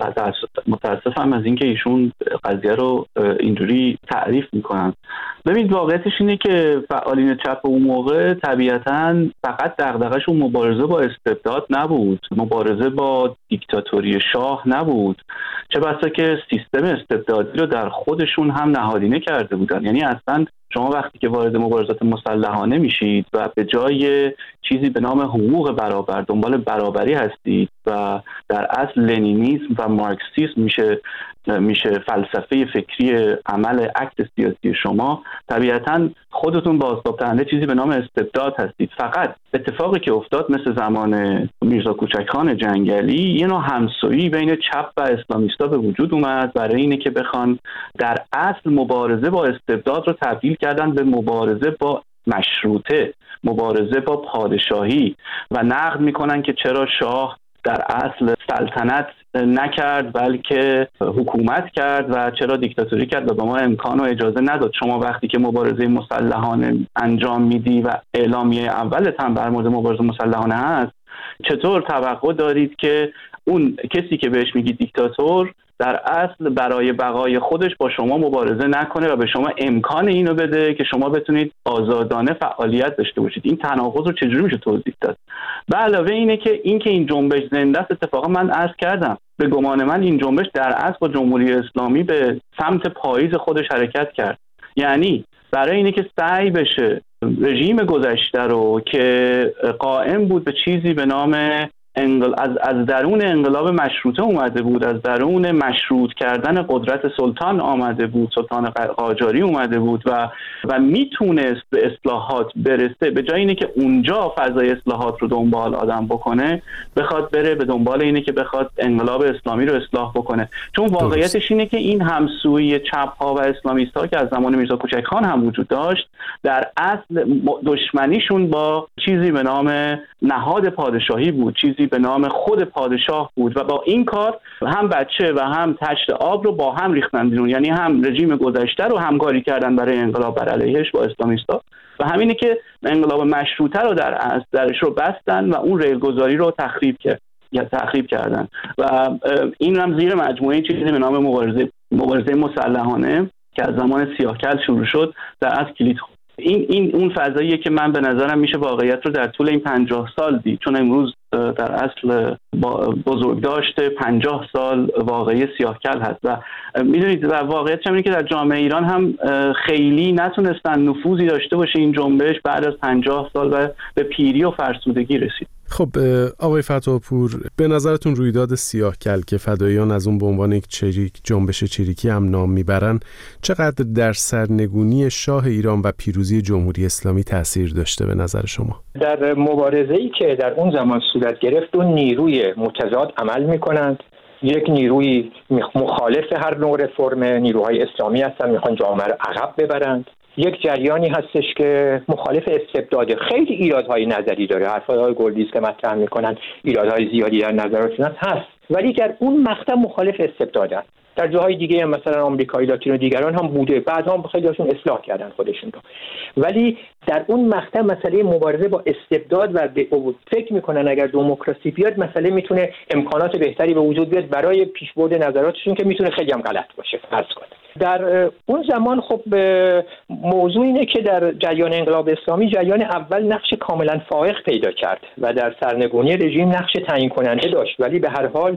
متاسفم از اینکه ایشون قضیه رو اینجوری تعریف میکنن. ببینید، واقعیتش اینه که فعالین چپ اون موقع طبیعتاً فقط دغدغه‌شون مبارزه با استبداد نبود، مبارزه با دیکتاتوری شاه نبود، چه بسا که سیستم استبدادی رو در خودشون هم نهادینه کرده بودن. یعنی اصلا شما وقتی که وارد مبارزات مسلحانه میشید و به جای چیزی به نام حقوق برابر دنبال برابری هستید و در اصل لنینیسم و مارکسیسم میشه فلسفه فکری عمل اکت سیاسی شما، طبیعتاً خودتون بازتاب دهنده چیزی به نام استبداد هستید. فقط اتفاقی که افتاد مثل زمان میرزا کوچکخان جنگلی، یه نوع همسویی بین چپ و اسلامیستا به وجود اومد برای اینه که بخوان در اصل مبارزه با استبداد رو تبدیل کردن به مبارزه با مشروطه، مبارزه با پادشاهی و نقد میکنن که چرا شاه در اصل سلطنت نکرد بلکه حکومت کرد و چرا دیکتاتوری کرد و به ما امکان و اجازه نداد. شما وقتی که مبارزه مسلحانه انجام میدی و اعلامیه اولت هم بر مورد مبارزه مسلحانه هست، چطور توقع دارید که اون کسی که بهش میگی دیکتاتور در اصل برای بقای خودش با شما مبارزه نکنه و به شما امکان اینو بده که شما بتونید آزادانه فعالیت داشته باشید؟ این تناقض رو چجوری میشه توضیح داد؟ به علاوه اینه که این جنبش زنده است. اتفاقا من عرض کردم به گمان من این جنبش در اصل با جمهوری اسلامی به سمت پاییز خودش حرکت کرد. یعنی برای اینه که سعی بشه رژیم گذشته رو که قائم بود به چیزی به نام از درون انقلاب مشروطه اومده بود، از درون مشروط کردن قدرت سلطان آمده بود، سلطان قاجاری اومده بود و میتونست به اصلاحات برسه، به جای اینه که اونجا فضای اصلاحات رو دنبال آدم بکنه، بخواد بره به دنبال اینه که بخواد انقلاب اسلامی رو اصلاح بکنه. چون واقعیتش اینه که این همسویی چپ ها و اسلامیست ها که از زمان میرزا کوچک خان هم وجود داشت، در اصل دشمنیشون با چیزی به نام نهاد پادشاهی بود، چیزی به نام خود پادشاه بود و با این کار هم بچه و هم تشت آب رو با هم ریختن بیرون. یعنی هم رژیم گذشته رو همکاری کردن برای انقلاب بر علیهش با اسلامیستا و همینه که انقلاب مشروطه رو در اصل درش رو بستن و اون ریلگذاری رو تخریب کردن و این هم زیر مجموعه چیزی به نام مبارزه مسلحانه که از زمان سیاهکل شروع شد در اصل کلید خورد. این اون فضاییه که من به نظرم میشه واقعیت رو در طول این 50 سال دید، چون امروز در اصل بزرگ داشته 50 سال واقعی سیاهکل هست و میدونید و واقعیت اینه که در جامعه ایران هم خیلی نتونستن نفوذی داشته باشه این جنبش بعد از 50 سال و به پیری و فرسودگی رسید. خب آقای فتاحپور، به نظرتون رویداد سیاهکل که فداییان از اون به عنوان یک جنبش چریکی هم نام میبرن چقدر در سرنگونی شاه ایران و پیروزی جمهوری اسلامی تأثیر داشته به نظر شما؟ در مبارزه‌ای که در اون زمان صورت گرفت اون نیروی متضاد عمل میکنند. یک نیروی مخالف هر نوع رفرم، نیروهای اسلامی هستن، میخوان جامعه رو عقب ببرند. یک جریانی هستش که مخالف استبداده، خیلی ایرادهای نظری داره، حرفای گلدیز که مطرح میکنن ایرادهای زیادی در نظراتشون هست، ولی در اون مقطع مخالف استبدادن. در جاهای دیگه مثلا آمریکایی لاتین و دیگران هم بوده، بعضا خیلیشون اصلاح کردن خودشون رو، ولی در اون مقطع مسئله مبارزه با استبداد و فکر میکنن اگر دموکراسی بیاد مسئله میتونه امکانات بهتری به وجود بیاد برای پیشبرد نظراتشون که میتونه خیلی هم غلط باشه فرض کنه. در اون زمان خب موضوع اینه که در جریان انقلاب اسلامی جریان اول نقش کاملا فائق پیدا کرد و در سرنگونی رژیم نقش تعیین کننده داشت، ولی به هر حال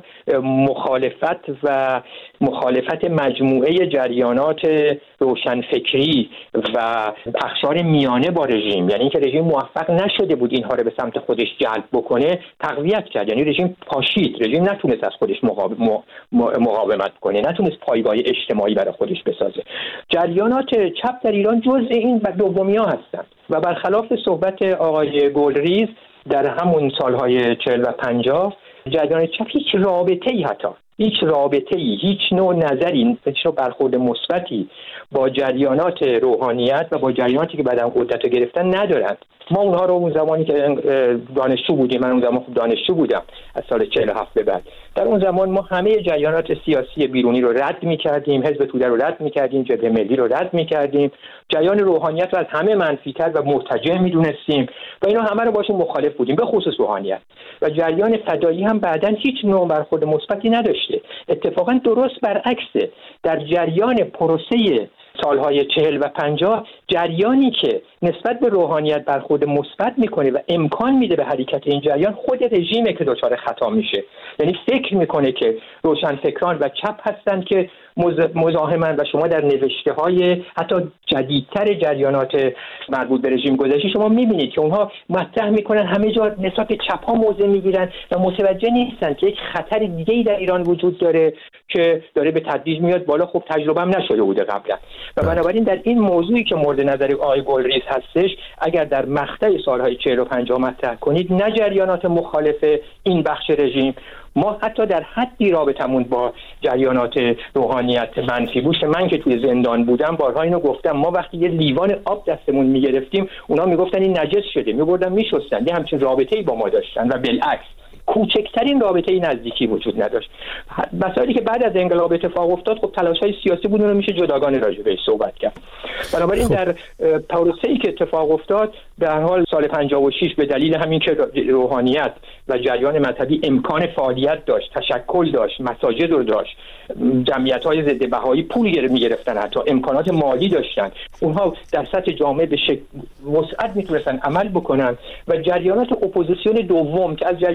مخالفت مجموعه جریانات روشنفکری و اقشار میانه با رژیم، یعنی اینکه رژیم موفق نشده بود اینها رو به سمت خودش جلب بکنه، تقویت کرد. یعنی رژیم پاشید، رژیم نتونست از خودش مقاومت کنه، نتونست پایگاه اجتماعی برای خودش بسازه. جریانات چپ در ایران جزء این دومیا هستند و برخلاف صحبت آقای گلریز در همون سالهای 40 و 50 جریان چپ هیچ رابطه‌ای، هیچ نوع نظری، هیچ نوع برخورد مثبتی با جریانات روحانیت و با جریاناتی که بعداً قدرت رو گرفتن ندارند. ما اونها رو اون زمانی که دانشجو بودیم، من اون زمان دانشجو بودم از سال 47 به بعد، در اون زمان ما همه جریانات سیاسی بیرونی رو رد می‌کردیم، حزب توده رو رد می‌کردیم، جبهه ملی رو رد می‌کردیم، جریان روحانیت رو از همه منفی‌تر و مرتجع می‌دونستیم و اینا همه رو باشون مخالف بودیم، به خصوص روحانیت. و جریان فدایی هم بعداً هیچ نوع برخورد مثبتی نداشته. اتفاقاً درست برعکسه. در جریان پروسه سالهای 40 و 50 جریانی که نسبت به روحانیت برخورد مثبت میکنه و امکان میده به حرکت این جریان خود رژیمه که دچار خطا میشه. یعنی فکر میکنه که روشنفکران و چپ هستند که مزاحمن و شما در نوشته‌های حتی جدیدتر جریانات مربوط به رژیم گذشته شما میبینید که اونها مطرح میکنن همه جا نسبت به چپ‌ها موضع میگیرن و متوجه نیستن که یک خطر دیگه‌ای در ایران وجود داره که داره به تدریج میاد بالا. خب تجربه هم نشده بوده قبلا و بنابراین در این موضوعی که مورد نظر آقای گلریز هستش، اگر در مقطع سالهای 40 و 50 مطرح کنید، نه جریانات مخالف این بخش رژیم، ما حتی در حدی رابطمون با جریانات روحانیت منفی بود. من که توی زندان بودم بارها اینو گفتم، ما وقتی یه لیوان آب دستمون میگرفتیم اونا میگفتن این نجس شده، میبردن میشستن، یه همچین رابطه‌ای با ما داشتن و بالعکس کوچکترین رابطه نزدیکی وجود نداشت. مسائلی که بعد از انقلاب اتفاق افتاد خب تلاش‌های سیاسی بود، اون رو میشه جداگانه راجع بهش صحبت کرد. بنابراین در پروسه‌ای که اتفاق افتاد در حال سال 56 به دلیل همین که روحانیت و جریان مذهبی امکان فعالیت داشت، تشکل داشت، مساجد رو داشت، جمعیت‌های ضد بهایی پول می‌گرفتن، حتی امکانات مالی داشتن، اونها در سطح جامعه به شکل وسعت میتونستن عمل بکنن و جریانات اپوزیسیون دوم که از جریانات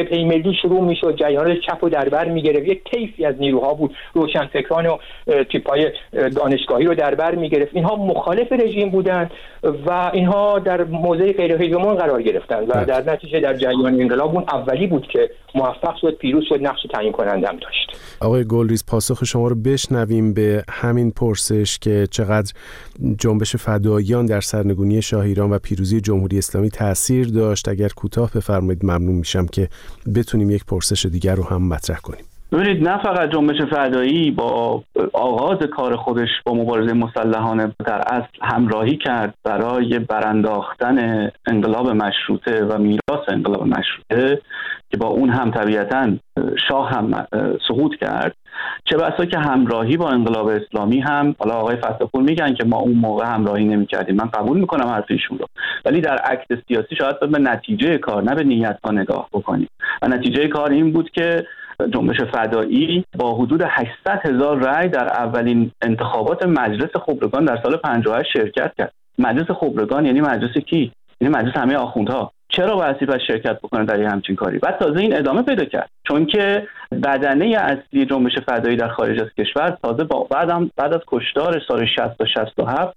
جبهه ملی شروع میشد، جریان چپ رو در بر میگرفت، یک طیفی از نیروها بود، روشنفکران و تیپای دانشگاهی رو در بر میگرفت. اینها مخالف رژیم بودند و اینها در موضع غیر هژمون قرار گرفتند و در نتیجه در جریان انقلاب اون اولی بود که موفق شد، پیروز شد، نقش تعیین کننده هم داشت. آقای گلریز، پاسخ شما رو بشنویم به همین پرسش که چقدر جنبش فداییان در سرنگونی شاه ایران و پیروزی جمهوری اسلامی تأثیر داشت. اگر کوتاه بفرمایید ممنون میشم که بتونیم یک پرسش دیگر رو هم مطرح کنیم. ببینید، نه فقط جنبش فدایی با آغاز کار خودش با مبارزه مسلحانه در اصل همراهی کرد برای برانداختن انقلاب مشروطه و میراث انقلاب مشروطه که با اون هم طبیعتاً شاه هم سقوط کرد، چه بسا که همراهی با انقلاب اسلامی هم، حالا آقای فتح‌پور میگن که ما اون موقع همراهی نمی‌کردیم، من قبول میکنم حرف ایشون رو، ولی در عکس سیاسی شاید به نتیجه کار نه به نیت‌ها نگاه بکنیم و نتیجه کار این بود که جنبش فدایی با حدود 800,000 رأی در اولین انتخابات مجلس خبرگان در سال 58 شرکت کرد. مجلس خبرگان یعنی مجلس کی؟ یعنی مجلس همه آخوندها. چرا باید باید شرکت بکنه در همچین کاری؟ بعد تازه این ادامه پیدا کرد، چون که بدنه اصلی جنبش فدایی در خارج از کشور تازه بعد از کشتار سال 60 تا 67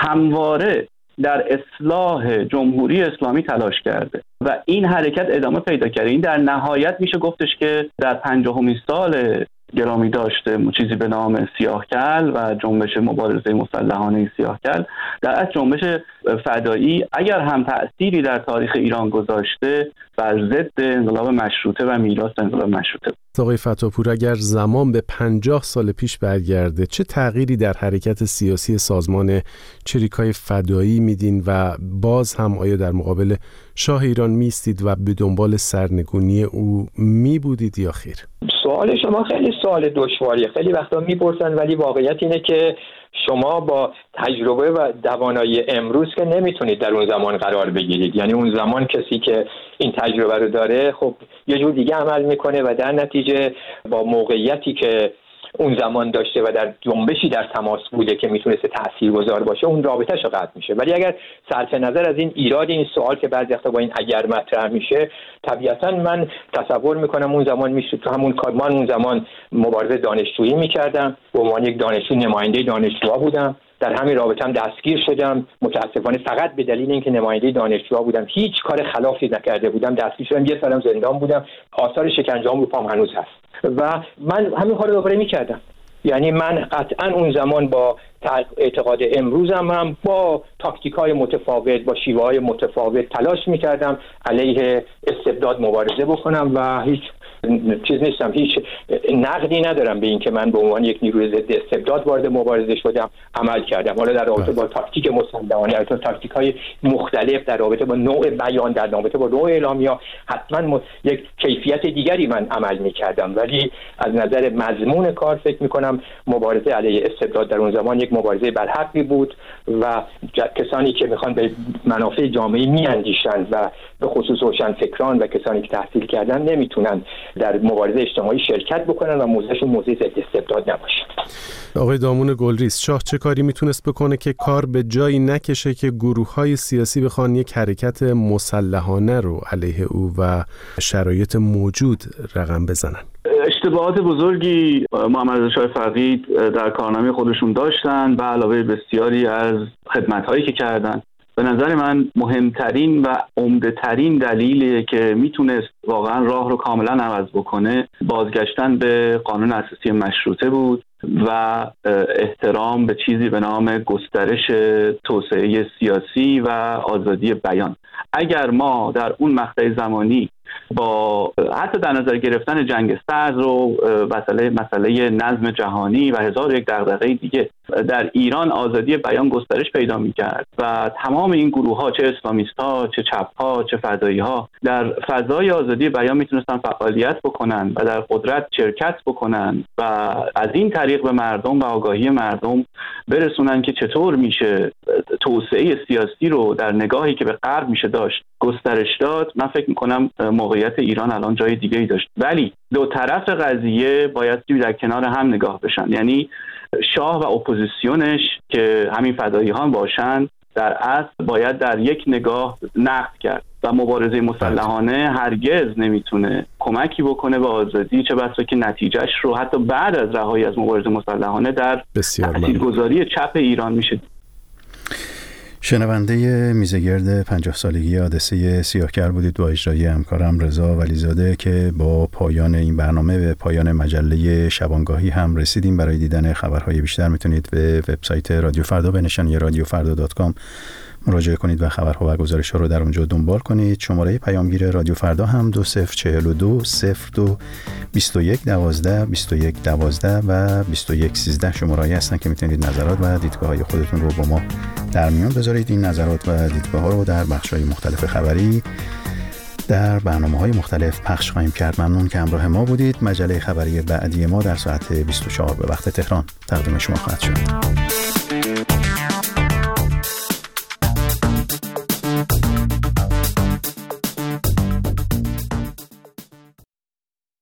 همواره در اصلاح جمهوری اسلامی تلاش کرده و این حرکت ادامه پیدا کرده. این در نهایت میشه گفتش که در 50مین سال گرامی داشته چیزی به نام سیاهکل و جنبش مبارزه مسلحانه سیاهکل، در اصل جنبش فدایی اگر هم تأثیری در تاریخ ایران گذاشته بر ضد انقلاب مشروطه و میراث انقلاب مشروطه. آقای فتح‌پور، اگر زمان به 50 سال پیش برگرده، چه تغییری در حرکت سیاسی سازمان چریکای فدایی میدین و باز هم آیا در مقابل شاه ایران میستید و به دنبال سرنگونی او میبودید یا خیر؟ سوال شما خیلی سوال دشواریه. خیلی وقتا میپرسن ولی واقعیت اینه که شما با تجربه و توانایی امروز که نمیتونید در اون زمان قرار بگیرید. یعنی اون زمان کسی که این تجربه رو داره خب یه جور دیگه عمل میکنه و در نتیجه با موقعیتی که اون زمان داشته و در جنبشی در تماس بوده که میتونسته تاثیرگذار باشه اون رابطه‌ش قطع میشه. ولی اگر صرف نظر از این ایراد این سوال که بعضی وقتا با این اگر مطرح میشه، طبیعتا من تصور میکنم اون زمان میشه تو همون کار. من اون زمان مبارزه دانشجویی میکردم، به عنوان یک دانشجو نماینده دانشجوها بودم، در همین رابطه هم دستگیر شدم. متاسفانه فقط به دلیل اینکه نماینده دانشجوها بودم، هیچ کار خلافی نکرده بودم، دستگیر شدم. یه سالم زندان بودم، آثار شکنجه‌ام رو پام هنوز هست و من همین کارو دوباره میکردم. یعنی من قطعا اون زمان با اعتقاد امروزم هم با تاکتیک‌های متفاوت، با شیوه‌های متفاوت تلاش میکردم علیه استبداد مبارزه بکنم و هیچ چیز نیستم، هیچ نقدی ندارم به این که من به عنوان یک نیروی ضد استبداد وارد مبارزه شدم، عمل کردم. حالا در رابطه با تاکتیک مسلحانه، تاکتیک‌های مختلف در رابطه با نوع بیان، در رابطه با نوع اعلامیه، حتما یک کیفیت دیگری من عمل می‌کردم. ولی از نظر مضمون کار فکر می‌کنم مبارزه علیه استبداد در اون زمان یک مبارزه برحقی بود و کسانی که می‌خوان به منافع جامعه می‌اندیشند و به خصوص روشنفکران و کسانی که تحصیل کردن نمی‌تونن در مبارزه اجتماعی شرکت بکنن و موضعشون موضع ضد استبداد نباشه. آقای دامون گلریز، شاه چه کاری میتونست بکنه که کار به جایی نکشه که گروه‌های سیاسی بخوان یک حرکت مسلحانه رو علیه او و شرایط موجود رقم بزنن؟ اشتباهات بزرگی محمد رضا شاه فقید در کارنامه خودشون داشتن و علاوه بسیاری از خدمت‌هایی که کردن. به نظر من مهمترین و عمده‌ترین دلیلی که میتونست واقعا راه رو کاملا عوض بکنه بازگشتن به قانون اساسی مشروطه بود و احترام به چیزی به نام گسترش توسعه سیاسی و آزادی بیان. اگر ما در اون مقطع زمانی با حتی در نظر گرفتن جنگ سرد رو مسئله نظم جهانی و هزار یک دغدغه دیگه در ایران آزادی بیان گسترش پیدا می‌کرد و تمام این گروه‌ها، چه اسلامیست‌ها، چه چپ‌ها، چه فدایی‌ها، در فضای آزادی بیان میتونستن فعالیت بکنن و در قدرت شرکت بکنن و از این طریق به مردم و آگاهی مردم برسونن که چطور میشه توسعه سیاسی رو در نگاهی که به غرب میشه داشت گسترش داد. من فکر میکنم موقعیت ایران الان جای دیگه‌ای داشت، ولی دو طرف قضیه باید در کنار هم نگاه بشن. یعنی شاه و اپوزیسیونش که همین فدایی‌ها باشن در اصل باید در یک نگاه نقد کرد. و مبارزه مسلحانه هرگز نمیتونه کمکی بکنه به آزادی، چه بسا که نتیجهش رو حتی بعد از رهایی از مبارزه مسلحانه در تاثیرگذاری چپ ایران میشه. شنونده میزگرد 50 سالگی حادثه سیاهکل بودید با اجرای همکارم رضا ولیزاده که با پایان این برنامه به پایان مجله شبانگاهی هم رسیدیم. برای دیدن خبرهای بیشتر میتونید به وبسایت رادیو فردا به نشانی radiofarda.com مراجعه کنید و خبرها و گزارش‌ها رو در اونجا دنبال کنید. شماره پیامگیر رادیو فردا هم 2042 02 21 12 21 12 و 21 13 شماره‌ای هستن که میتونید نظرات و دیدگاه‌های خودتون رو با ما در میان بذارید. این نظرات و دیدگاه‌ها رو در بخش‌های مختلف خبری در برنامه‌های مختلف پخش خواهیم کرد. ممنون که همراه ما بودید. مجله خبری بعدی ما در ساعت 24 به وقت تهران تقدیم شما خواهد شد.